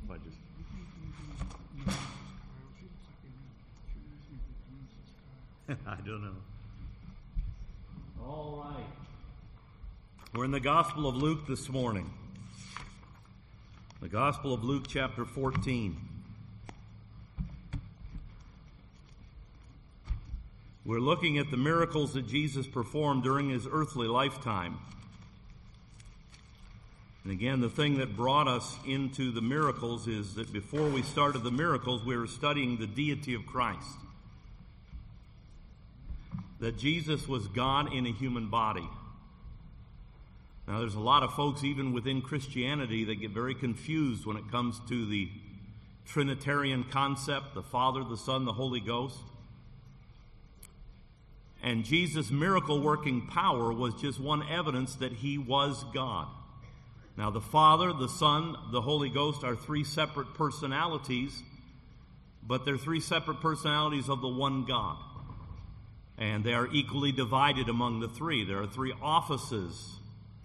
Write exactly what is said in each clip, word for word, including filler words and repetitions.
if I just... I don't know. All right. We're in the Gospel of Luke this morning. The Gospel of Luke, chapter fourteen. We're looking at the miracles that Jesus performed during his earthly lifetime. And again, the thing that brought us into the miracles is that before we started the miracles, we were studying the deity of Christ. That Jesus was God in a human body. Now, there's a lot of folks, even within Christianity, that get very confused when it comes to the Trinitarian concept, the Father, the Son, the Holy Ghost. And Jesus' miracle-working power was just one evidence that he was God. Now, the Father, the Son, the Holy Ghost are three separate personalities, but they're three separate personalities of the one God. And they are equally divided among the three. There are three offices.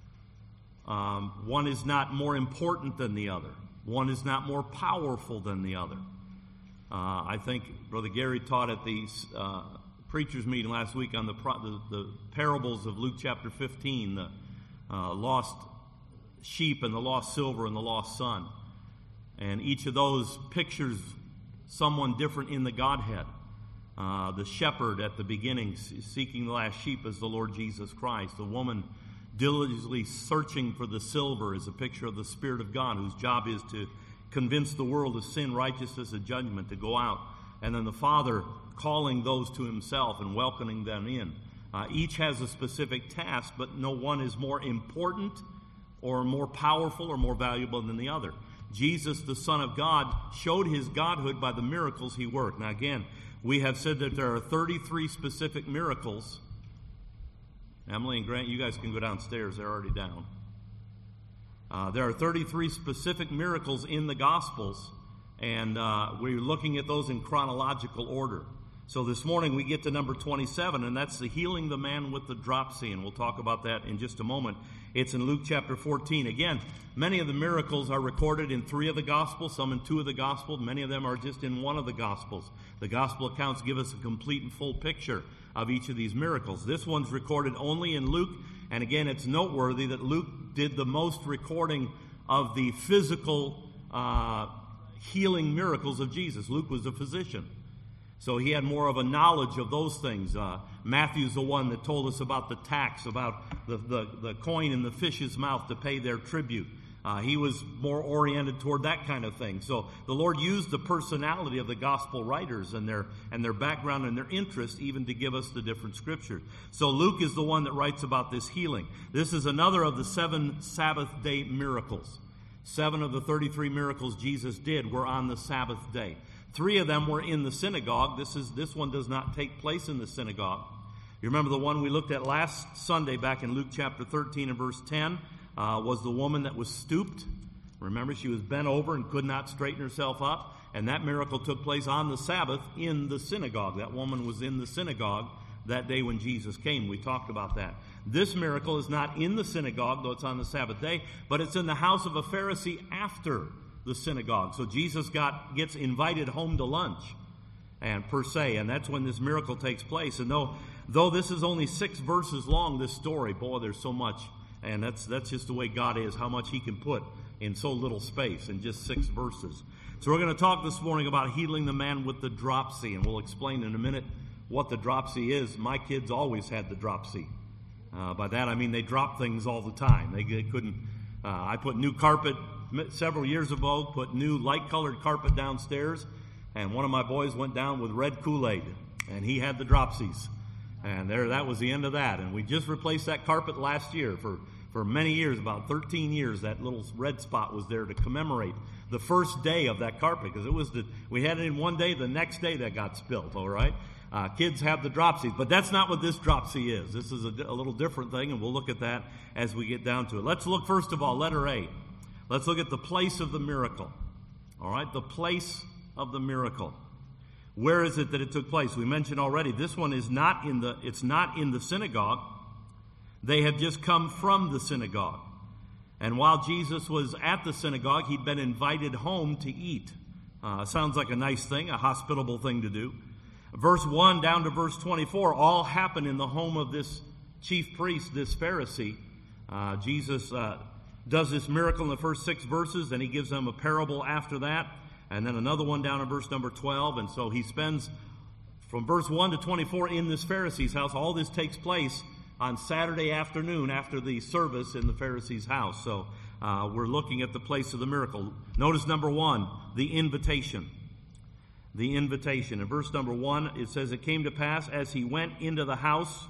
Um, one is not more important than the other. One is not more powerful than the other. Uh, I think Brother Gary taught at the uh, preacher's meeting last week on the, the, the parables of Luke chapter fifteen, the uh, lost sheep and the lost silver and the lost son. And each of those pictures someone different in the Godhead. Uh, the shepherd at the beginning seeking the last sheep is the Lord Jesus Christ. The woman diligently searching for the silver is a picture of the Spirit of God, whose job is to convince the world of sin, righteousness, and judgment, to go out. And then the Father calling those to himself and welcoming them in. Uh, each has a specific task, but no one is more important or more powerful or more valuable than the other. Jesus, the Son of God, showed his godhood by the miracles he worked. Now again, we have said that there are thirty-three specific miracles. Emily and Grant, you guys can go downstairs. They're already down. Uh, there are thirty-three specific miracles in the Gospels, and uh, we're looking at those in chronological order. So this morning we get to number twenty-seven, and that's the healing the man with the dropsy, and we'll talk about that in just a moment. It's in Luke chapter fourteen. Again, many of the miracles are recorded in three of the Gospels, some in two of the Gospels. Many of them are just in one of the Gospels. The Gospel accounts give us a complete and full picture of each of these miracles. This one's recorded only in Luke, and again, it's noteworthy that Luke did the most recording of the physical uh, healing miracles of Jesus. Luke was a physician, so he had more of a knowledge of those things. Uh, Matthew's the one that told us about the tax, about the, the, the coin in the fish's mouth to pay their tribute. Uh, he was more oriented toward that kind of thing. So the Lord used the personality of the gospel writers and their and their background and their interest even to give us the different scriptures. So Luke is the one that writes about this healing. This is another of the seven Sabbath day miracles. Seven of the thirty-three miracles Jesus did were on the Sabbath day. Three of them were in the synagogue. This is this one does not take place in the synagogue. You remember the one we looked at last Sunday back in Luke chapter thirteen and verse ten? Uh, was the woman that was stooped. Remember, she was bent over and could not straighten herself up. And that miracle took place on the Sabbath in the synagogue. That woman was in the synagogue that day when Jesus came. We talked about that. This miracle is not in the synagogue, though it's on the Sabbath day, but it's in the house of a Pharisee after the synagogue. So Jesus got gets invited home to lunch, and per se, and that's when this miracle takes place. And though, though this is only six verses long, this story, boy, there's so much. And that's that's just the way God is, how much he can put in so little space, in just six verses. So we're going to talk this morning about healing the man with the dropsy, and we'll explain in a minute what the dropsy is. My kids always had the dropsy. Uh, by that I mean they dropped things all the time. They, they couldn't. Uh, I put new carpet several years ago, put new light-colored carpet downstairs, and one of my boys went down with red Kool-Aid, and he had the dropsies. And there, that was the end of that. And we just replaced that carpet last year. For, for many years, about thirteen years, that little red spot was there to commemorate the first day of that carpet. Because it was the, we had it in one day, the next day that got spilt, all right? Uh, kids have the dropsies. But that's not what this dropsy is. This is a, a little different thing, and we'll look at that as we get down to it. Let's look, first of all, letter A. Let's look at the place of the miracle. All right, the place of the miracle. Where is it that it took place? We mentioned already, this one is not in the, it's not in the synagogue. They have just come from the synagogue. And while Jesus was at the synagogue, he'd been invited home to eat. Uh, sounds like a nice thing, a hospitable thing to do. Verse one down to verse twenty-four all happen in the home of this chief priest, this Pharisee. Uh, Jesus uh, does this miracle in the first six verses, then he gives them a parable after that, and then another one down in verse number twelve. And so he spends from verse one to twenty-four in this Pharisee's house. All this takes place on Saturday afternoon after the service in the Pharisee's house. So uh, we're looking at the place of the miracle. Notice number one, the invitation. The invitation. In verse number one, it says, "It came to pass as he went into the house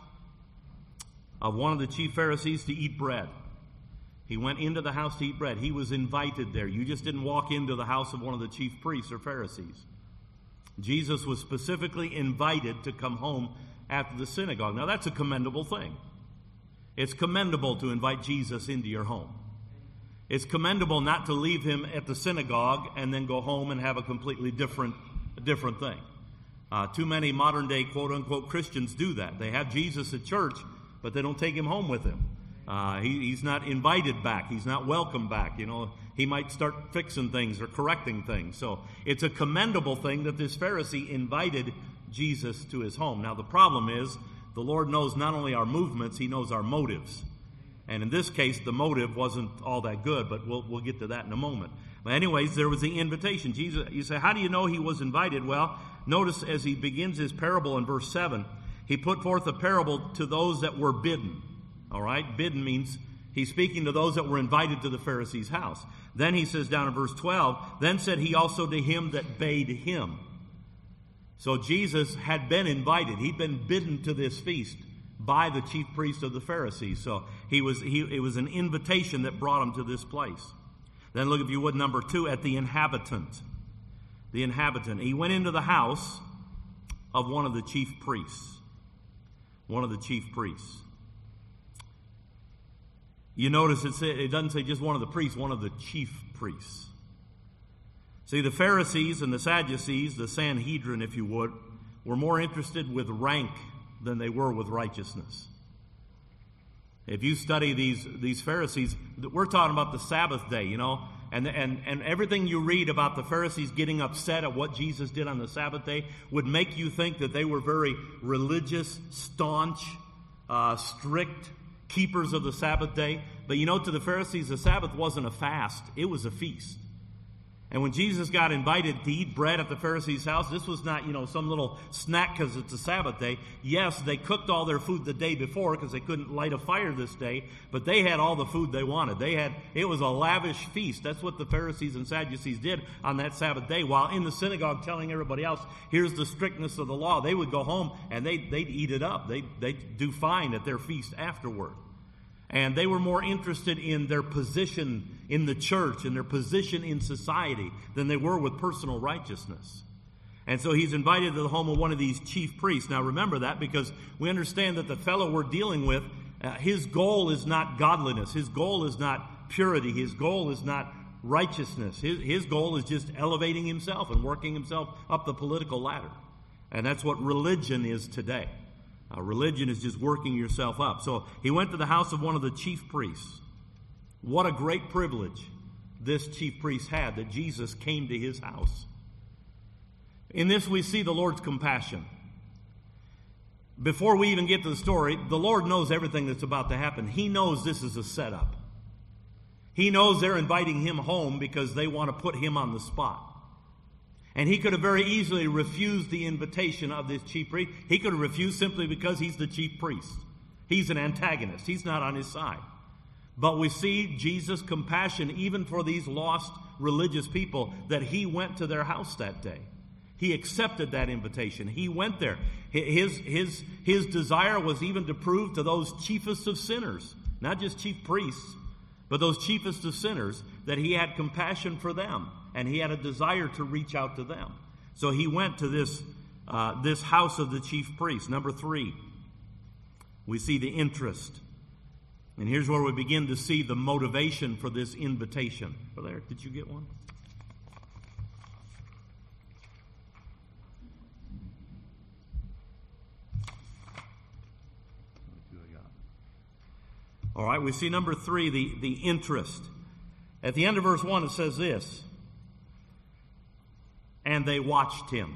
of one of the chief Pharisees to eat bread." He went into the house to eat bread. He was invited there. You just didn't walk into the house of one of the chief priests or Pharisees. Jesus was specifically invited to come home after the synagogue. Now, that's a commendable thing. It's commendable to invite Jesus into your home. It's commendable not to leave him at the synagogue and then go home and have a completely different, different thing. Uh, too many modern-day quote-unquote Christians do that. They have Jesus at church, but they don't take him home with them. Uh, he, he's not invited back. He's not welcome back. You know, he might start fixing things or correcting things. So it's a commendable thing that this Pharisee invited Jesus to his home. Now, the problem is the Lord knows not only our movements, he knows our motives. And in this case, the motive wasn't all that good, but we'll, we'll get to that in a moment. But anyways, there was the invitation. Jesus, you say, how do you know he was invited? Well, notice as he begins his parable in verse seven, he put forth a parable to those that were bidden. All right, bidden means he's speaking to those that were invited to the Pharisee's house. Then he says down in verse twelve, then said he also to him that bade him. So Jesus had been invited. He'd been bidden to this feast by the chief priest of the Pharisees. So he was he it was an invitation that brought him to this place. Then look, if you would, number two, at the inhabitant. The inhabitant. He went into the house of one of the chief priests. One of the chief priests. You notice it, say, it doesn't say just one of the priests, one of the chief priests. See, the Pharisees and the Sadducees, the Sanhedrin, if you would, were more interested with rank than they were with righteousness. If you study these, these Pharisees, we're talking about the Sabbath day, you know, and, and, and everything you read about the Pharisees getting upset at what Jesus did on the Sabbath day would make you think that they were very religious, staunch, uh, strict keepers of the Sabbath day. But you know, to the Pharisees, the Sabbath wasn't a fast, it was a feast. And when Jesus got invited to eat bread at the Pharisees' house, this was not, you know, some little snack because it's a Sabbath day. Yes, they cooked all their food the day before because they couldn't light a fire this day, but they had all the food they wanted. They had, it was a lavish feast. That's what the Pharisees and Sadducees did on that Sabbath day. While in the synagogue telling everybody else, here's the strictness of the law, they would go home and they'd, they'd eat it up. They'd, they'd do fine at their feast afterward. And they were more interested in their position in the church and their position in society than they were with personal righteousness. And so he's invited to the home of one of these chief priests. Now remember that, because we understand that the fellow we're dealing with, uh, his goal is not godliness. His goal is not purity. His goal is not righteousness. His, his goal is just elevating himself and working himself up the political ladder. And that's what religion is today. Uh, religion is just working yourself up. So he went to the house of one of the chief priests. What a great privilege this chief priest had, that Jesus came to his house. In this we see the Lord's compassion. Before we even get to the story, the Lord knows everything that's about to happen. He knows this is a setup. He knows they're inviting him home because they want to put him on the spot. And he could have very easily refused the invitation of this chief priest. He could have refused simply because he's the chief priest. He's an antagonist. He's not on his side. But we see Jesus' compassion even for these lost religious people, that he went to their house that day. He accepted that invitation. He went there. His, his, his desire was even to prove to those chiefest of sinners, not just chief priests, but those chiefest of sinners, that he had compassion for them. And he had a desire to reach out to them. So he went to this, uh, this house of the chief priest. Number three, we see the interest. And here's where we begin to see the motivation for this invitation. Oh, there, did you get one? All right, we see number three, the, the interest. At the end of verse one, it says this, and they watched him.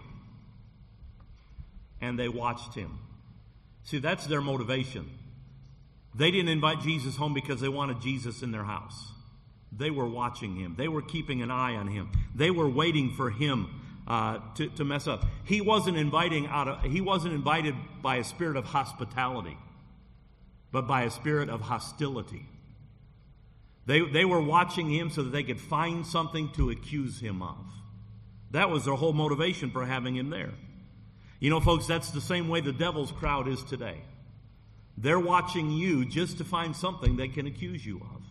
And they watched him. See, that's their motivation. They didn't invite Jesus home because they wanted Jesus in their house. They were watching him. They were keeping an eye on him. They were waiting for him uh, to, to mess up. He wasn't inviting out of, he wasn't invited by a spirit of hospitality, but by a spirit of hostility. They, they were watching him so that they could find something to accuse him of. That was their whole motivation for having him there. You know, folks, that's the same way the devil's crowd is today. They're watching you just to find something they can accuse you of.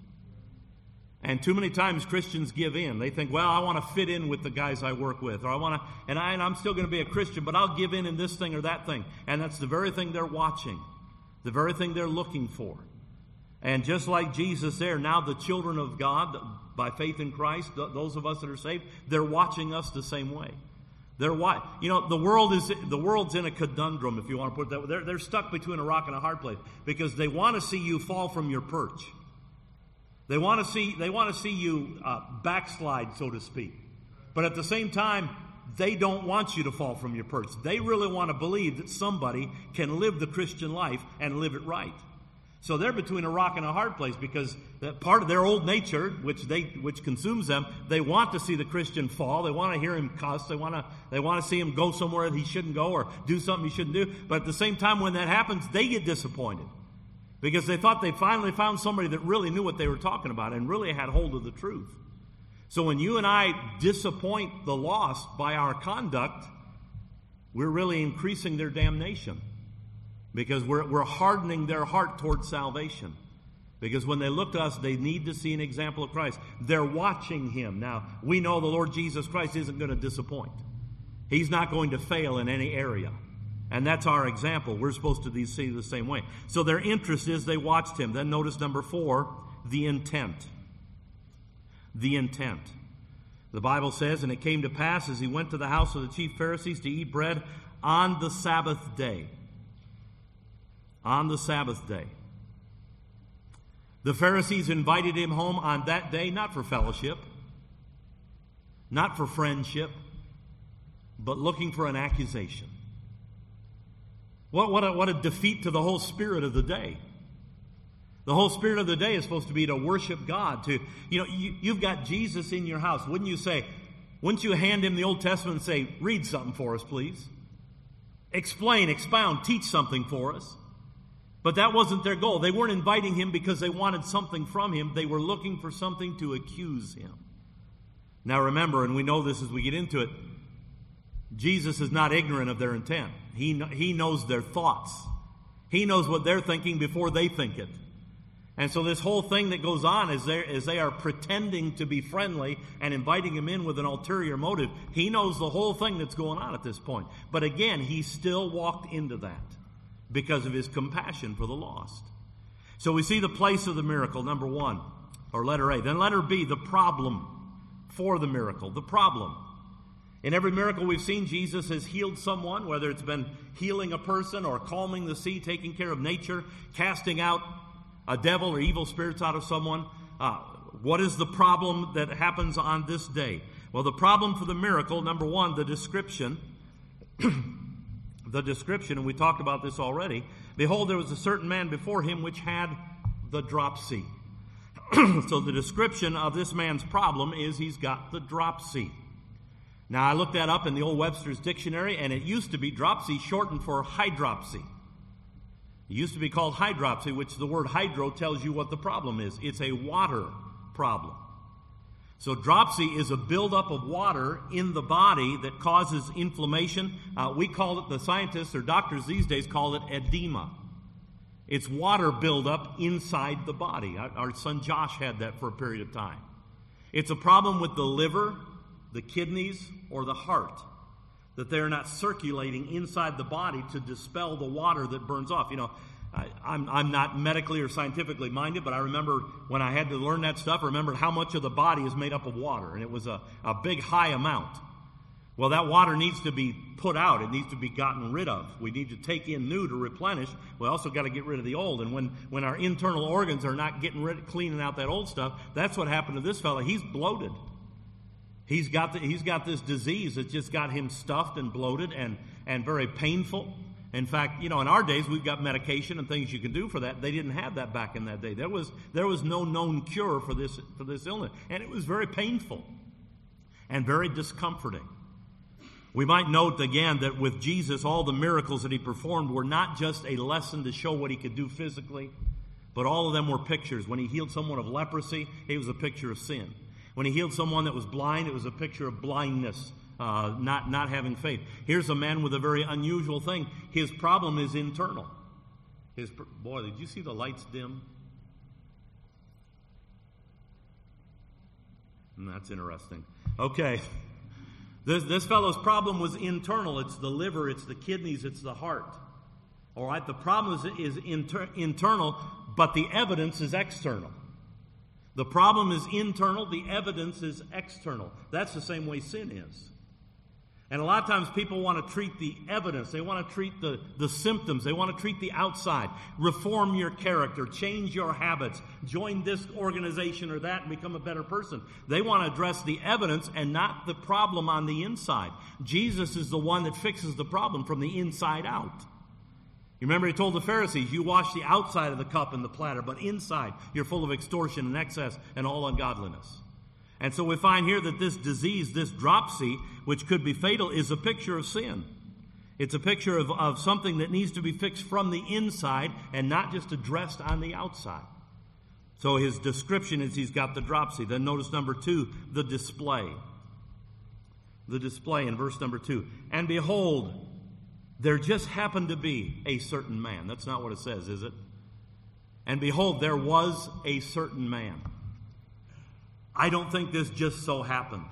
And too many times Christians give in. They think, well, I want to fit in with the guys I work with, or I want to, and, I, and I'm still going to be a Christian, but I'll give in in this thing or that thing. And that's the very thing they're watching, the very thing they're looking for. And just like Jesus there, now the children of God, by faith in Christ, those of us that are saved, they're watching us the same way. They're what? You know, the world is the world's in a conundrum, if you want to put it that way. They're, they're stuck between a rock and a hard place because they want to see you fall from your perch. They want to see they want to see you uh, backslide, so to speak. But at the same time, they don't want you to fall from your perch. They really want to believe that somebody can live the Christian life and live it right. So they're between a rock and a hard place because that part of their old nature, which they which consumes them, they want to see the Christian fall. They want to hear him cuss. They want to they want to see him go somewhere that he shouldn't go or do something he shouldn't do. But at the same time, when that happens, they get disappointed because they thought they finally found somebody that really knew what they were talking about and really had hold of the truth. So when you and I disappoint the lost by our conduct, we're really increasing their damnation. Because we're, we're hardening their heart towards salvation. Because when they look to us, they need to see an example of Christ. They're watching him. Now, we know the Lord Jesus Christ isn't going to disappoint. He's not going to fail in any area. And that's our example. We're supposed to see the same way. So their interest is they watched him. Then notice number four, the intent. The intent. The Bible says, and it came to pass as he went to the house of the chief Pharisees to eat bread on the Sabbath day. On the Sabbath day. The Pharisees invited him home on that day, not for fellowship, not for friendship, but looking for an accusation. What, what, a, what a defeat to the whole spirit of the day. The whole spirit of the day is supposed to be to worship God. To, you know, you, you've got Jesus in your house. Wouldn't you say, wouldn't you hand him the Old Testament and say, read something for us, please? Explain, expound, teach something for us. But that wasn't their goal. They weren't inviting him because they wanted something from him. They were looking for something to accuse him. Now remember, and we know this as we get into it, Jesus is not ignorant of their intent. He, he knows their thoughts. He knows what they're thinking before they think it. And so this whole thing that goes on is they, is they are pretending to be friendly and inviting him in with an ulterior motive. He knows the whole thing that's going on at this point. But again, he still walked into that because of his compassion for the lost. So we see the place of the miracle, number one, or letter A. Then letter B, the problem for the miracle, the problem. In every miracle we've seen, Jesus has healed someone, whether it's been healing a person or calming the sea, taking care of nature, casting out a devil or evil spirits out of someone. Uh, what is the problem that happens on this day? Well, the problem for the miracle, number one, the description. The description, and we talked about this already. Behold, there was a certain man before him which had the dropsy. So the description of this man's problem is he's got the dropsy. Now, I looked that up in the old Webster's Dictionary, and it used to be dropsy shortened for hydropsy. It used to be called hydropsy, which the word hydro tells you what the problem is. It's a water problem. So dropsy is a buildup of water in the body that causes inflammation. Uh, we call it, the scientists or doctors these days call it edema. It's water buildup inside the body. Our, our son Josh had that for a period of time. It's a problem with the liver, the kidneys, or the heart, that they're not circulating inside the body to dispel the water that burns off. You know, I, I'm, I'm not medically or scientifically minded, but I remember when I had to learn that stuff, I remembered how much of the body is made up of water, and it was a, a big, high amount. Well, that water needs to be put out. It needs to be gotten rid of. We need to take in new to replenish. We also got to get rid of the old. And when, when our internal organs are not getting rid, cleaning out that old stuff, that's what happened to this fellow. He's bloated. He's got the, he's got this disease that just got him stuffed and bloated and, and very painful. In fact, you know, in our days, we've got medication and things you can do for that. They didn't have that back in that day. There was, there was no known cure for this, for this illness. And it was very painful and very discomforting. We might note again that with Jesus, all the miracles that he performed were not just a lesson to show what he could do physically, but all of them were pictures. When he healed someone of leprosy, it was a picture of sin. When he healed someone that was blind, it was a picture of blindness, uh, not, not having faith. Here's a man with a very unusual thing. His problem is internal. His Boy, did you see the lights dim? Mm, that's interesting. Okay. This, this fellow's problem was internal. It's the liver, it's the kidneys, it's the heart. All right, the problem is, is inter, internal, but the evidence is external. The problem is internal, the evidence is external. That's the same way sin is. And a lot of times people want to treat the evidence. They want to treat the, the symptoms. They want to treat the outside. Reform your character. Change your habits. Join this organization or that and become a better person. They want to address the evidence and not the problem on the inside. Jesus is the one that fixes the problem from the inside out. You remember he told the Pharisees, you wash the outside of the cup and the platter, but inside you're full of extortion and excess and all ungodliness. And so we find here that this disease, this dropsy, which could be fatal, is a picture of sin. It's a picture of, of something that needs to be fixed from the inside and not just addressed on the outside. So his description is he's got the dropsy. Then notice number two, the display. The display in verse number two. And behold, there just happened to be a certain man. That's not what it says, is it? And behold, there was a certain man. I don't think this just so happened.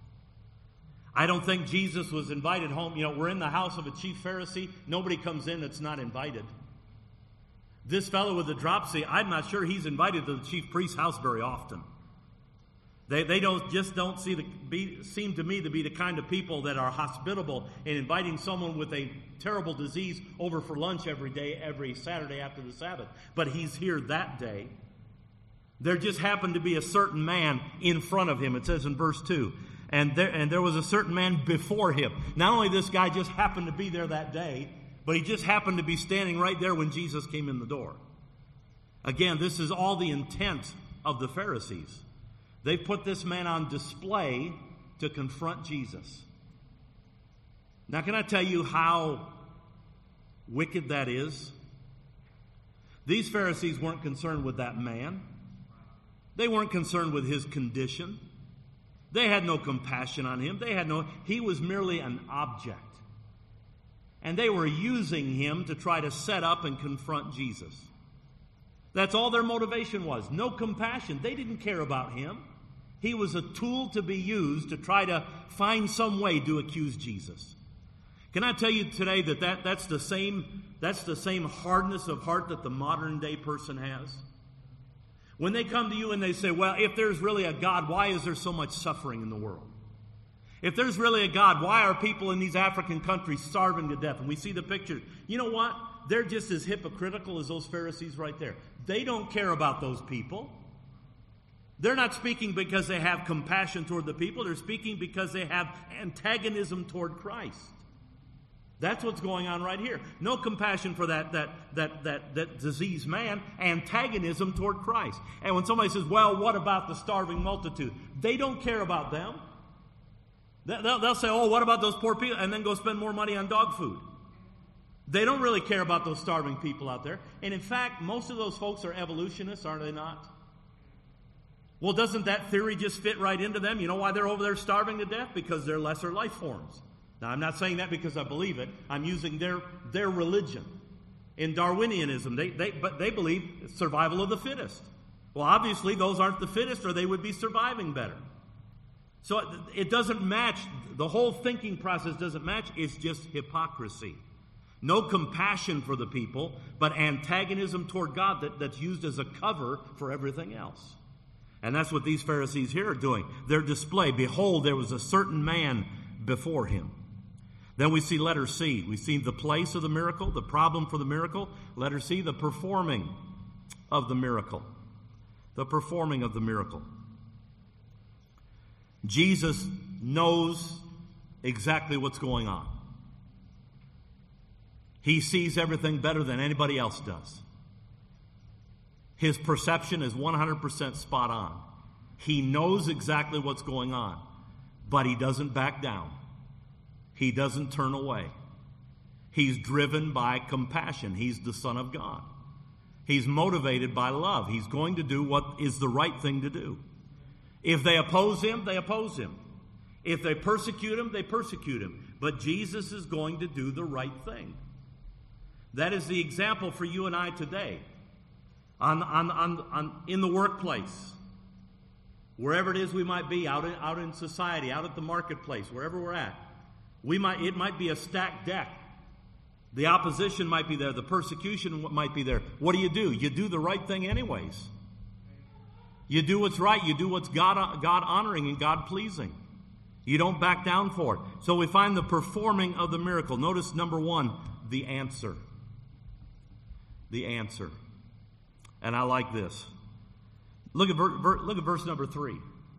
I don't think Jesus was invited home. You know, we're in the house of a chief Pharisee. Nobody comes in that's not invited. This fellow with the dropsy, I'm not sure he's invited to the chief priest's house very often. They they don't just don't see the, be, seem to me to be the kind of people that are hospitable in inviting someone with a terrible disease over for lunch every day, every Saturday after the Sabbath. But he's here that day. There just happened to be a certain man in front of him. It says in verse two, and there, and there was a certain man before him. Not only this guy just happened to be there that day, but he just happened to be standing right there when Jesus came in the door. Again, this is all the intent of the Pharisees. They put this man on display to confront Jesus. Now, can I tell you how wicked that is? These Pharisees weren't concerned with that man. They weren't concerned with his condition. They had no compassion on him. They had no, he was merely an object. And they were using him to try to set up and confront Jesus. That's all their motivation was. No compassion. They didn't care about him. He was a tool to be used to try to find some way to accuse Jesus. Can I tell you today that, that that's the same, that's the same hardness of heart that the modern day person has? When they come to you and they say, well, if there's really a God, why is there so much suffering in the world? If there's really a God, why are people in these African countries starving to death? And we see the picture. You know what? They're just as hypocritical as those Pharisees right there. They don't care about those people. They're not speaking because they have compassion toward the people. They're speaking because they have antagonism toward Christ. That's what's going on right here. No compassion for that, that, that, that, that diseased man, antagonism toward Christ. And when somebody says, well, what about the starving multitude? They don't care about them. They'll, they'll say, oh, what about those poor people? And then go spend more money on dog food. They don't really care about those starving people out there. And in fact, most of those folks are evolutionists, are they not? Well, doesn't that theory just fit right into them? You know why they're over there starving to death? Because they're lesser life forms. Now, I'm not saying that because I believe it. I'm using their, their religion. In Darwinianism, they, they, but they believe survival of the fittest. Well, obviously, those aren't the fittest, or they would be surviving better. So it, it doesn't match. The whole thinking process doesn't match. It's just hypocrisy. No compassion for the people, but antagonism toward God that, that's used as a cover for everything else. And that's what these Pharisees here are doing. Their display, behold, there was a certain man before him. Then we see letter C. We see the place of the miracle, the problem for the miracle. Letter C, the performing of the miracle. The performing of the miracle. Jesus knows exactly what's going on. He sees everything better than anybody else does. His perception is one hundred percent spot on. He knows exactly what's going on, but he doesn't back down. He doesn't turn away. He's driven by compassion. He's the Son of God. He's motivated by love. He's going to do what is the right thing to do. If they oppose him, they oppose him. If they persecute him, they persecute him. But Jesus is going to do the right thing. That is the example for you and I today. On, on, on, on, in the workplace, wherever it is we might be, out in, out in society, out at the marketplace, wherever we're at, we might it might be a stacked deck. The opposition might be there. The persecution might be there. What do you do? You do the right thing anyways. You do what's right. You do what's God, God honoring and God pleasing. You don't back down for it. So we find the performing of the miracle. Notice number one, the answer. The answer. And I like this. Look at, ver, ver, look at verse number three.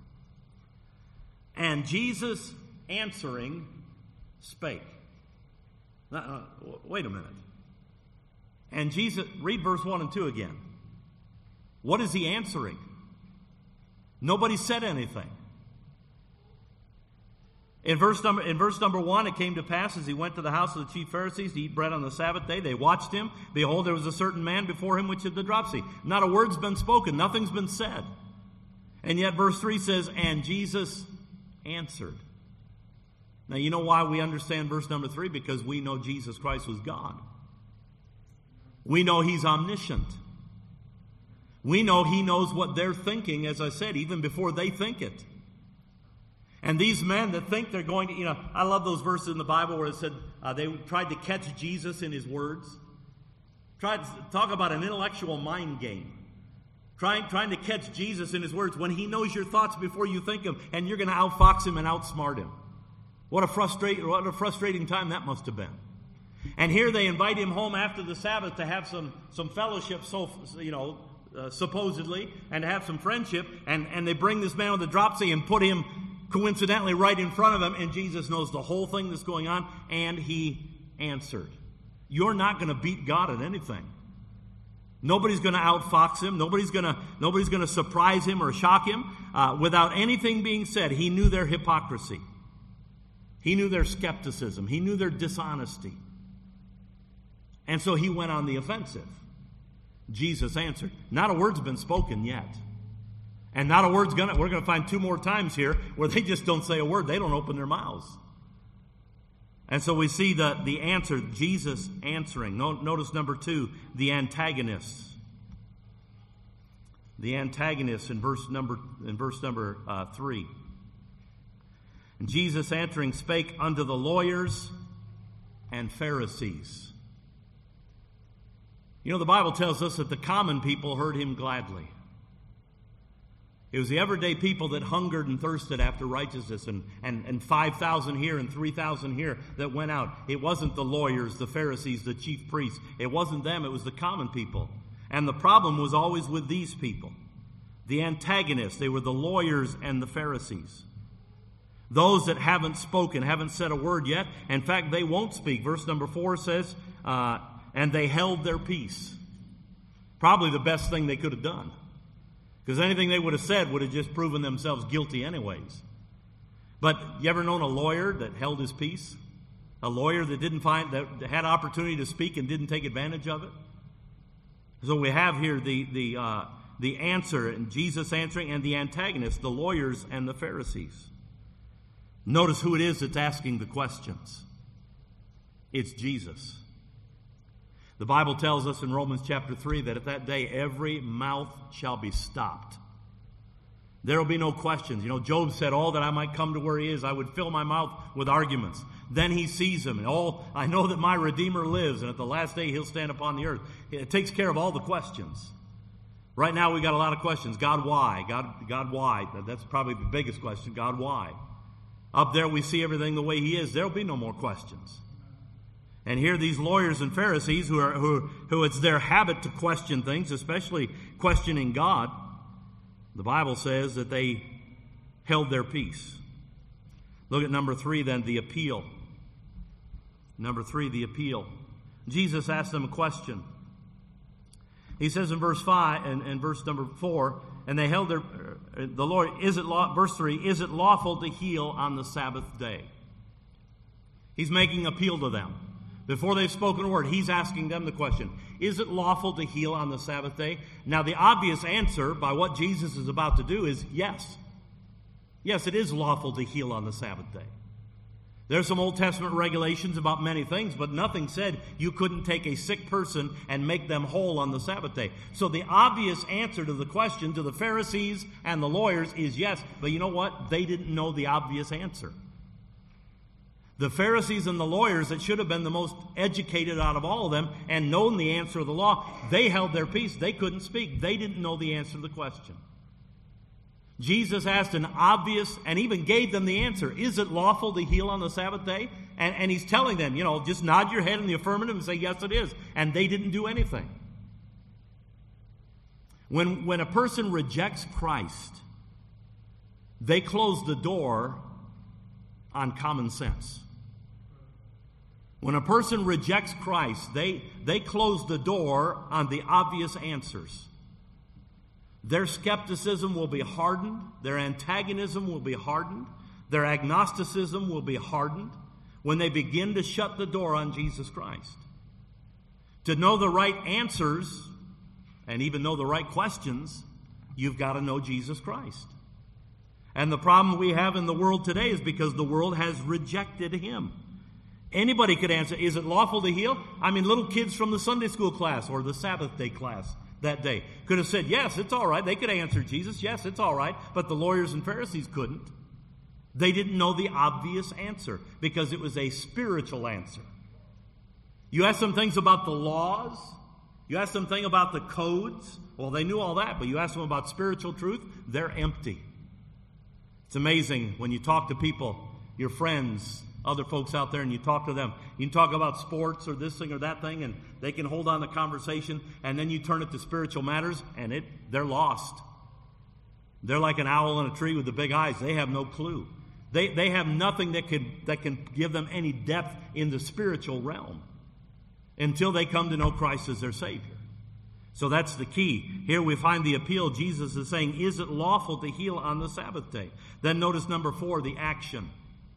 And Jesus answering spake. Now, uh, wait a minute. And Jesus, read verse one and two again. What is he answering? Nobody said anything. In verse number in verse number one, it came to pass as he went to the house of the chief Pharisees to eat bread on the Sabbath day, they watched him. Behold, there was a certain man before him which had the dropsy. Not a word's been spoken, nothing's been said. And yet verse three says, and Jesus answered. Now you know why we understand verse number three? Because we know Jesus Christ was God. We know he's omniscient. We know he knows what they're thinking, as I said, even before they think it. And these men that think they're going to, you know, I love those verses in the Bible where it said uh, they tried to catch Jesus in his words. Tried to talk about an intellectual mind game. Trying, trying to catch Jesus in his words when he knows your thoughts before you think them, and you're going to outfox him and outsmart him. What a frustrating, what a frustrating time that must have been. And here they invite him home after the Sabbath to have some, some fellowship, so you know, uh, supposedly, and to have some friendship, and, and they bring this man with the dropsy and put him coincidentally right in front of him, and Jesus knows the whole thing that's going on, and he answered. You're not going to beat God at anything. Nobody's going to outfox him. Nobody's going to nobody's going to surprise him or shock him. Uh, without anything being said, he knew their hypocrisy. He knew their skepticism. He knew their dishonesty. And so he went on the offensive. Jesus answered. Not a word's been spoken yet. And not a word's gonna, we're going to find two more times here where they just don't say a word. They don't open their mouths. And so we see the, the answer, Jesus answering. Notice number two, the antagonist. The antagonist in verse number, in verse number uh, three. And Jesus answering spake unto the lawyers and Pharisees. You know, the Bible tells us that the common people heard him gladly. It was the everyday people that hungered and thirsted after righteousness, and, and, and five thousand here and three thousand here that went out. It wasn't the lawyers, the Pharisees, the chief priests. It wasn't them. It was the common people. And the problem was always with these people. The antagonists, they were the lawyers and the Pharisees. Those that haven't spoken, haven't said a word yet. In fact, they won't speak. Verse number four says, uh, and they held their peace. Probably the best thing they could have done. Because anything they would have said would have just proven themselves guilty anyways. But you ever known a lawyer that held his peace? A lawyer that didn't find, that had opportunity to speak and didn't take advantage of it? So we have here the, the, uh, the answer, and Jesus answering, and the antagonist, the lawyers and the Pharisees. Notice who it is that's asking the questions. It's Jesus. The Bible tells us in Romans chapter three that at that day every mouth shall be stopped. There will be no questions. You know, Job said, all that I might come to where he is, I would fill my mouth with arguments. Then he sees him, and all I know that my Redeemer lives, and at the last day he'll stand upon the earth. It takes care of all the questions. Right now we got a lot of questions. God, why? God, God, why? That's probably the biggest question. God, why? Up there we see everything the way he is. There'll be no more questions. And here these lawyers and Pharisees who are who who it's their habit to question things, especially questioning God. The Bible says that they held their peace. Look at number three then, the appeal. Number three, the appeal. Jesus asked them a question. He says in verse five and, and verse number four, and they held their uh, the Lord, is it law, verse three, is it lawful to heal on the Sabbath day? He's making appeal to them. Before they've spoken a word, he's asking them the question, is it lawful to heal on the Sabbath day? Now the obvious answer by what Jesus is about to do is yes. Yes, it is lawful to heal on the Sabbath day. There's some Old Testament regulations about many things, but nothing said you couldn't take a sick person and make them whole on the Sabbath day. So the obvious answer to the question to the Pharisees and the lawyers is yes, but you know what? They didn't know the obvious answer. The Pharisees and the lawyers that should have been the most educated out of all of them and known the answer of the law, they held their peace. They couldn't speak. They didn't know the answer to the question. Jesus asked an obvious and even gave them the answer. Is it lawful to heal on the Sabbath day? And, and he's telling them, you know, just nod your head in the affirmative and say, yes, it is. And they didn't do anything. When, when a person rejects Christ, they close the door on common sense. When a person rejects Christ, they, they close the door on the obvious answers. Their skepticism will be hardened. Their antagonism will be hardened. Their agnosticism will be hardened when they begin to shut the door on Jesus Christ. To know the right answers and even know the right questions, you've got to know Jesus Christ. And the problem we have in the world today is because the world has rejected him. Anybody could answer, is it lawful to heal? I mean, little kids from the Sunday school class or the Sabbath day class that day could have said, yes, it's all right. They could answer Jesus, yes, it's all right. But the lawyers and Pharisees couldn't. They didn't know the obvious answer because it was a spiritual answer. You ask them things about the laws. You ask them things about the codes. Well, they knew all that, but you ask them about spiritual truth, they're empty. It's amazing when you talk to people, your friends, other folks out there, and you talk to them. You can talk about sports or this thing or that thing, and they can hold on the conversation, and then you turn it to spiritual matters, and it they're lost. They're like an owl in a tree with the big eyes. They have no clue. They they have nothing that could that can give them any depth in the spiritual realm until they come to know Christ as their Savior. So that's the key. Here we find the appeal. Jesus is saying, is it lawful to heal on the Sabbath day? Then notice number four, the action.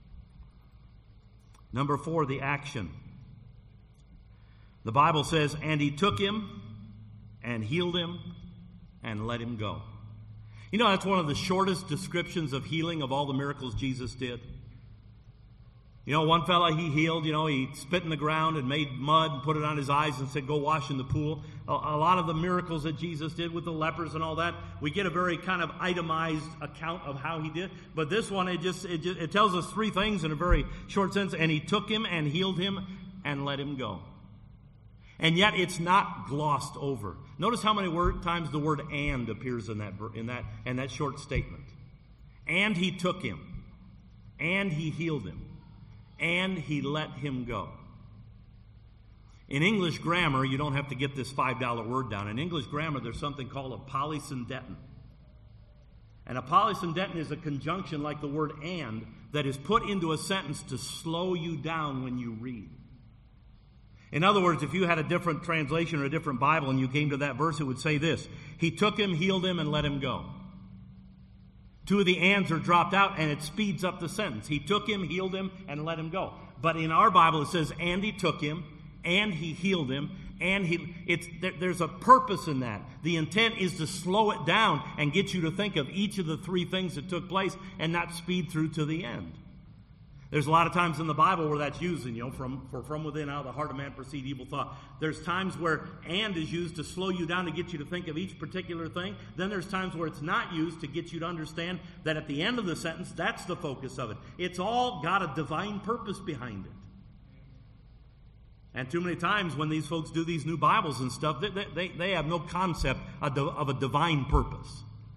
Number four, the action. The Bible says, and he took him and healed him and let him go. You know, that's one of the shortest descriptions of healing of all the miracles Jesus did. You know, one fella he healed, you know, he spit in the ground and made mud and put it on his eyes and said, go wash in the pool. A, a lot of the miracles that Jesus did with the lepers and all that, we get a very kind of itemized account of how he did. But this one, it just, it just, it tells us three things in a very short sense. And he took him and healed him and let him go. And yet it's not glossed over. Notice how many word, times the word and appears in that, in that, in that short statement. And he took him. And he healed him. And he let him go. In English grammar, you don't have to get this five dollar word down. In English grammar, there's something called a polysyndeton. And a polysyndeton is a conjunction like the word and that is put into a sentence to slow you down when you read. In other words, if you had a different translation or a different Bible and you came to that verse, it would say this: he took him, healed him, and let him go. Two of the ands are dropped out, and it speeds up the sentence. He took him, healed him, and let him go. But in our Bible, it says, and he took him, and he healed him, and he. It's there, there's a purpose in that. The intent is to slow it down and get you to think of each of the three things that took place and not speed through to the end. There's a lot of times in the Bible where that's used, and, you know, from, for from within out of the heart of man proceed evil thought. There's times where and is used to slow you down to get you to think of each particular thing. Then there's times where it's not used to get you to understand that at the end of the sentence, that's the focus of it. It's all got a divine purpose behind it. And too many times when these folks do these new Bibles and stuff, they, they, they have no concept of, of a divine purpose.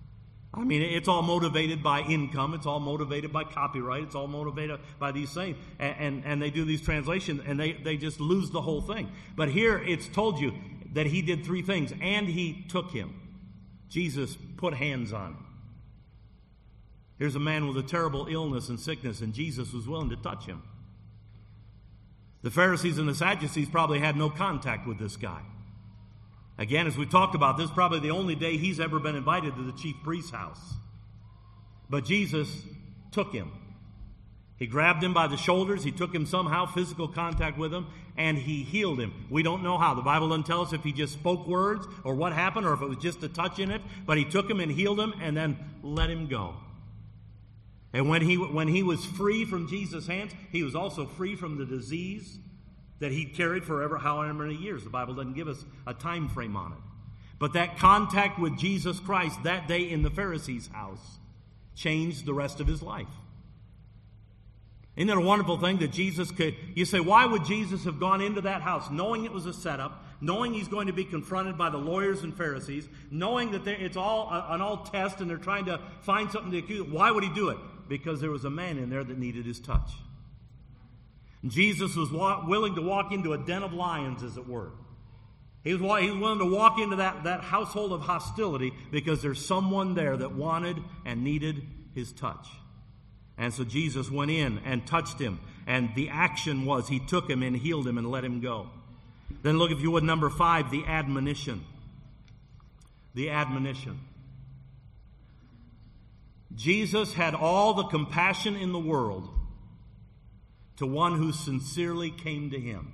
I mean, it's all motivated by income. It's all motivated by copyright. It's all motivated by these things. And, and, and they do these translations, and they, they just lose the whole thing. But here it's told you that he did three things, and he took him. Jesus put hands on him. Here's a man with a terrible illness and sickness, and Jesus was willing to touch him. The Pharisees and the Sadducees probably had no contact with this guy. Again, as we talked about, this is probably the only day he's ever been invited to the chief priest's house. But Jesus took him. He grabbed him by the shoulders. He took him somehow, physical contact with him, and he healed him. We don't know how. The Bible doesn't tell us if he just spoke words or what happened or if it was just a touch in it. But he took him and healed him and then let him go. And when he, when he was free from Jesus' hands, he was also free from the disease that he carried for ever, however many years. The Bible doesn't give us a time frame on it. But that contact with Jesus Christ that day in the Pharisees' house changed the rest of his life. Isn't it a wonderful thing that Jesus could... You say, why would Jesus have gone into that house knowing it was a setup, knowing he's going to be confronted by the lawyers and Pharisees, knowing that it's all an all test and they're trying to find something to accuse? Why would he do it? Because there was a man in there that needed his touch. Jesus was wa- willing to walk into a den of lions, as it were. He was, he was willing to walk into that, that household of hostility because there's someone there that wanted and needed his touch. And so Jesus went in and touched him. And the action was he took him and healed him and let him go. Then look, if you would, number five, the admonition. The admonition. Jesus had all the compassion in the world to one who sincerely came to him.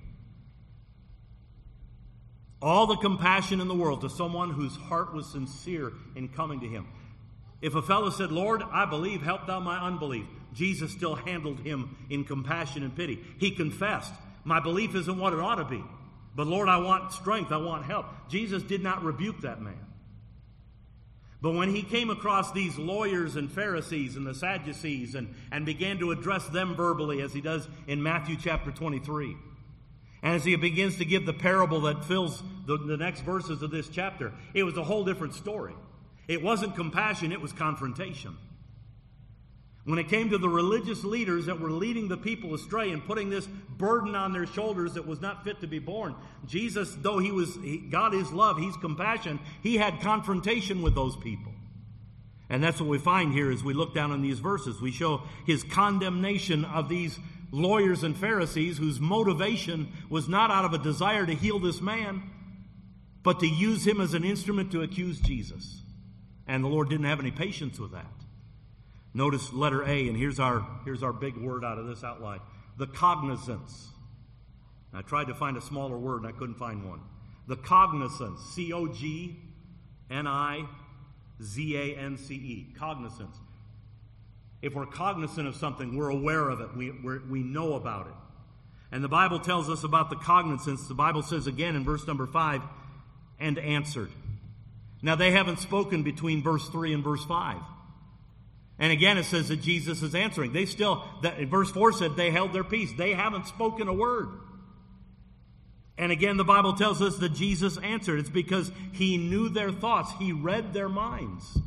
All the compassion in the world to someone whose heart was sincere in coming to him. If a fellow said, Lord, I believe, help thou my unbelief, Jesus still handled him in compassion and pity. He confessed, my belief isn't what it ought to be, but Lord, I want strength, I want help. Jesus did not rebuke that man. But when he came across these lawyers and Pharisees and the Sadducees and, and began to address them verbally, as he does in Matthew chapter twenty-three, and as he begins to give the parable that fills the, the next verses of this chapter, it was a whole different story. It wasn't compassion, it was confrontation. When it came to the religious leaders that were leading the people astray and putting this burden on their shoulders that was not fit to be borne, Jesus, though he was he, God is love, he's compassion, he had confrontation with those people. And that's what we find here as we look down on these verses. We show his condemnation of these lawyers and Pharisees whose motivation was not out of a desire to heal this man, but to use him as an instrument to accuse Jesus. And the Lord didn't have any patience with that. Notice letter A, and here's our, here's our big word out of this outline. The cognizance. I tried to find a smaller word and I couldn't find one. The cognizance. C O G N I Z A N C E. Cognizance. If we're cognizant of something, we're aware of it. We, we're, we know about it. And the Bible tells us about the cognizance. The Bible says again in verse number five, and answered. Now they haven't spoken between verse three and verse five. And again, it says that Jesus is answering. They still, that, verse four said they held their peace. They haven't spoken a word. And again, the Bible tells us that Jesus answered. It's because he knew their thoughts. He read their minds.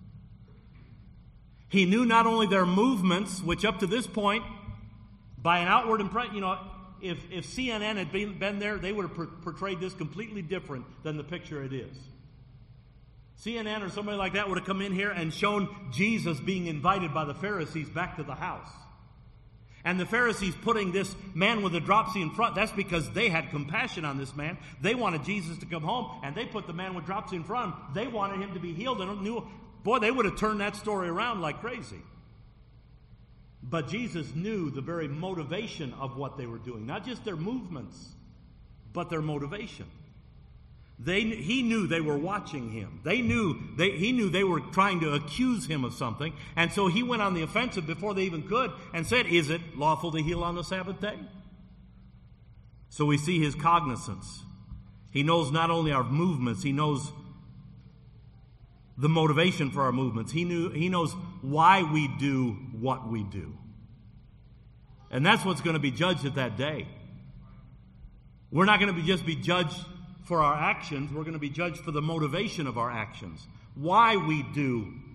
He knew not only their movements, which up to this point, by an outward impression, you know, if, if C N N had been, been there, they would have per- portrayed this completely different than the picture it is. C N N or somebody like that would have come in here and shown Jesus being invited by the Pharisees back to the house. And the Pharisees putting this man with the dropsy in front, that's because they had compassion on this man. They wanted Jesus to come home, and they put the man with dropsy in front of him. They wanted him to be healed, and knew, boy, they would have turned that story around like crazy. But Jesus knew the very motivation of what they were doing, not just their movements, but their motivation. They, he knew they were watching him. They knew they, he knew they were trying to accuse him of something. And so he went on the offensive before they even could and said, is it lawful to heal on the Sabbath day? So we see his cognizance. He knows not only our movements, he knows the motivation for our movements. He knew he knows why we do what we do. And that's what's going to be judged at that day. We're not going to be just be judged for our actions. We're going to be judged for the motivation of our actions. Why we do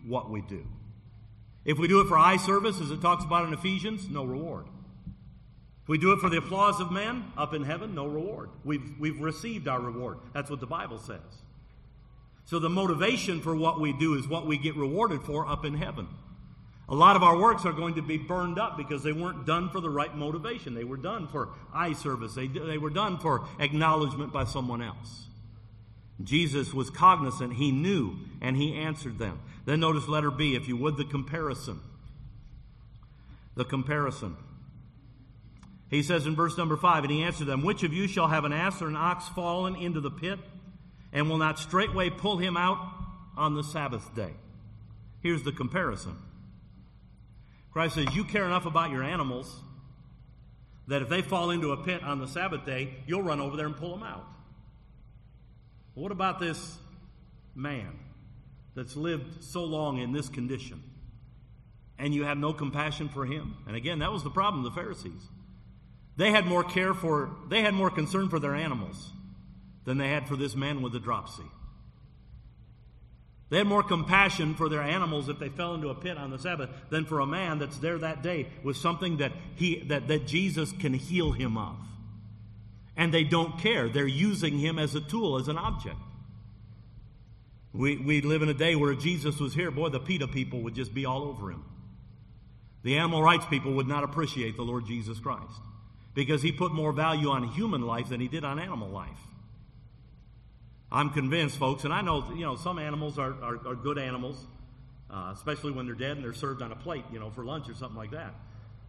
what we do. If we do it for eye service, as it talks about in Ephesians, no reward. If we do it for the applause of men, up in heaven, no reward. We've, we've received our reward. That's what the Bible says. So the motivation for what we do is what we get rewarded for up in heaven. A lot of our works are going to be burned up because they weren't done for the right motivation. They were done for eye service. They, they were done for acknowledgement by someone else. Jesus was cognizant. He knew, and he answered them. Then notice letter B, if you would, the comparison. The comparison. He says in verse number five, and he answered them, which of you shall have an ass or an ox fallen into the pit, and will not straightway pull him out on the Sabbath day? Here's the comparison. Christ says, you care enough about your animals that if they fall into a pit on the Sabbath day, you'll run over there and pull them out. Well, what about this man that's lived so long in this condition, and you have no compassion for him? And again, that was the problem of the Pharisees. They had more care for, they had more concern for their animals than they had for this man with the dropsy. They had more compassion for their animals if they fell into a pit on the Sabbath than for a man that's there that day with something that he that, that Jesus can heal him of. And they don't care. They're using him as a tool, as an object. We, we live in a day where if Jesus was here, boy, the PETA people would just be all over him. The animal rights people would not appreciate the Lord Jesus Christ because he put more value on human life than he did on animal life. I'm convinced, folks, and I know, you know, some animals are, are, are good animals, uh, especially when they're dead and they're served on a plate, you know, for lunch or something like that.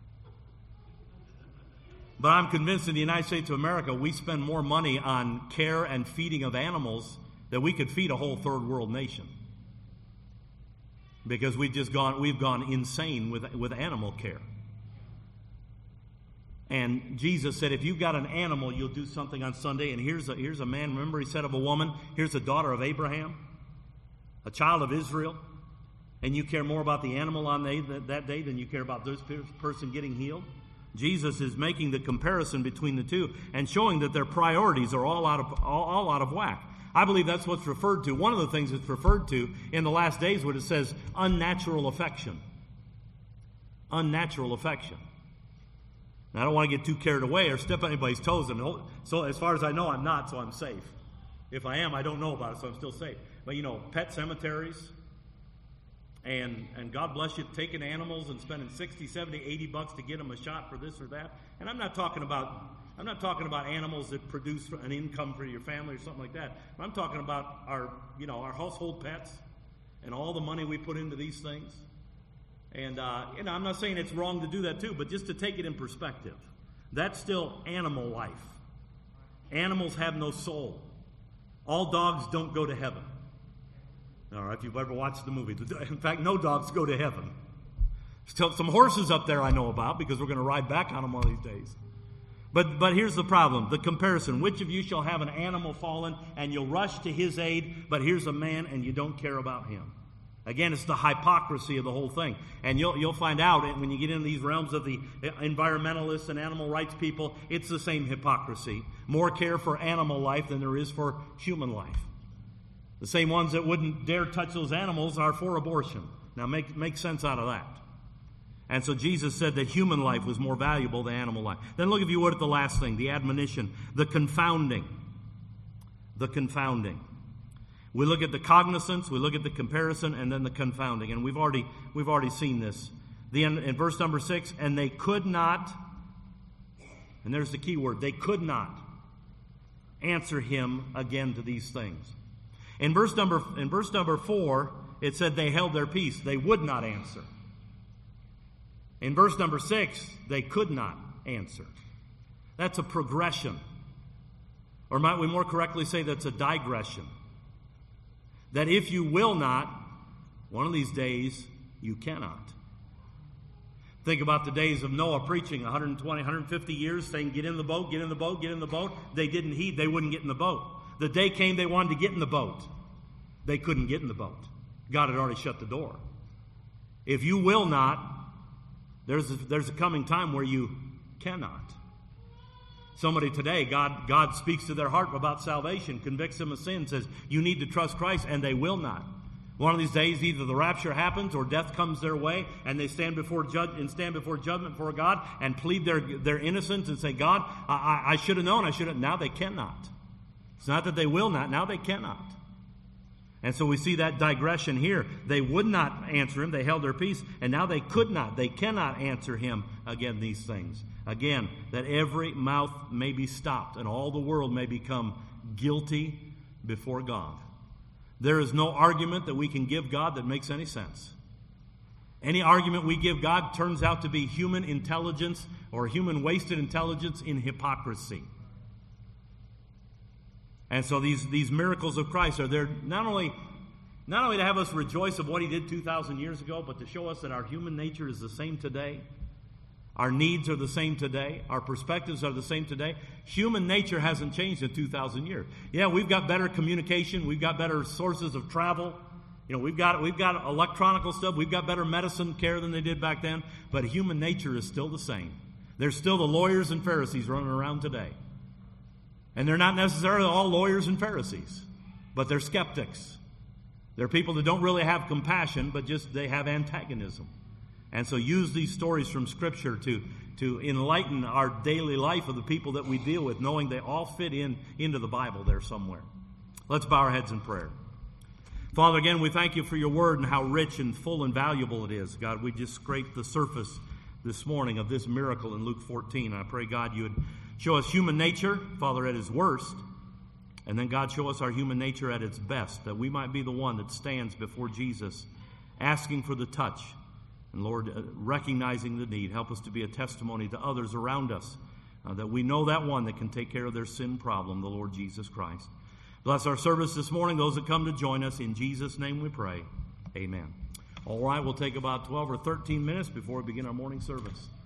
But I'm convinced in the United States of America, we spend more money on care and feeding of animals than we could feed a whole third world nation. Because we've just gone, we've gone insane with, with animal care. And Jesus said, if you've got an animal, you'll do something on Sunday. And here's a, here's a man, remember he said of a woman, here's a daughter of Abraham, a child of Israel. And you care more about the animal on the, that, that day than you care about this person getting healed. Jesus is making the comparison between the two and showing that their priorities are all out of, all, all out of whack. I believe that's what's referred to. One of the things it's referred to in the last days when it says unnatural affection. Unnatural affection. Now, I don't want to get too carried away or step on anybody's toes. And so as far as I know, I'm not, so I'm safe. If I am, I don't know about it, so I'm still safe. But, you know, pet cemeteries, and and God bless you, taking animals and spending sixty, seventy, eighty bucks to get them a shot for this or that. And I'm not talking about I'm not talking about animals that produce an income for your family or something like that. I'm talking about our, you know, our household pets and all the money we put into these things. And, uh, you know, I'm not saying it's wrong to do that too, but just to take it in perspective. That's still animal life. Animals have no soul. All dogs don't go to heaven. All right, if you've ever watched the movie. In fact, no dogs go to heaven. Still, some horses up there I know about because we're going to ride back on them one of these days. But but here's the problem, the comparison. Which of you shall have an animal fallen and you'll rush to his aid, but here's a man and you don't care about him? Again, it's the hypocrisy of the whole thing. And you'll you'll find out when you get into these realms of the environmentalists and animal rights people, it's the same hypocrisy. More care for animal life than there is for human life. The same ones that wouldn't dare touch those animals are for abortion. Now make make sense out of that. And so Jesus said that human life was more valuable than animal life. Then look, if you would, at the last thing, the admonition, the confounding. The confounding. We look at the cognizance, we look at the comparison, and then the confounding. And we've already we've already seen this. The in, in verse number six, and they could not, and there's the key word, they could not answer him again to these things. In verse number in verse number four, it said they held their peace. They would not answer. In verse number six, they could not answer. That's a progression. Or might we more correctly say that's a digression. That if you will not, one of these days, you cannot. Think about the days of Noah preaching one hundred twenty, one hundred fifty years, saying, get in the boat, get in the boat, get in the boat. They didn't heed, they wouldn't get in the boat. The day came they wanted to get in the boat. They couldn't get in the boat. God had already shut the door. If you will not, there's a, there's a coming time where you cannot. Somebody today, God, God speaks to their heart about salvation, convicts them of sin, says, you need to trust Christ, and they will not. One of these days, either the rapture happens or death comes their way, and they stand before judge and stand before judgment for God and plead their their innocence and say, God, I, I, I should have known. I should have. Now they cannot. It's not that they will not. Now they cannot. And so we see that digression here. They would not answer him. They held their peace, and now they could not. They cannot answer him again these things. Again, that every mouth may be stopped, and all the world may become guilty before God. There is no argument that we can give God that makes any sense. Any argument we give God turns out to be human intelligence or human wasted intelligence in hypocrisy. And so these, these miracles of Christ are there not only, not only to have us rejoice of what he did two thousand years ago, but to show us that our human nature is the same today. Our needs are the same today. Our perspectives are the same today. Human nature hasn't changed in two thousand years. Yeah, we've got better communication. We've got better sources of travel. You know, we've got we've got electronical stuff. We've got better medicine care than they did back then. But human nature is still the same. There's still the lawyers and Pharisees running around today. And they're not necessarily all lawyers and Pharisees, but they're skeptics. They're people that don't really have compassion, but just they have antagonism. And so use these stories from Scripture to, to enlighten our daily life of the people that we deal with, knowing they all fit in into the Bible there somewhere. Let's bow our heads in prayer. Father, again, we thank you for your word and how rich and full and valuable it is. God, we just scraped the surface this morning of this miracle in Luke fourteen. I pray, God, you would show us human nature, Father, at its worst. And then, God, show us our human nature at its best, that we might be the one that stands before Jesus, asking for the touch. And Lord, uh, recognizing the need, help us to be a testimony to others around us, uh, that we know that one that can take care of their sin problem, the Lord Jesus Christ. Bless our service this morning, those that come to join us. In Jesus' name we pray. Amen. All right, we'll take about twelve or thirteen minutes before we begin our morning service.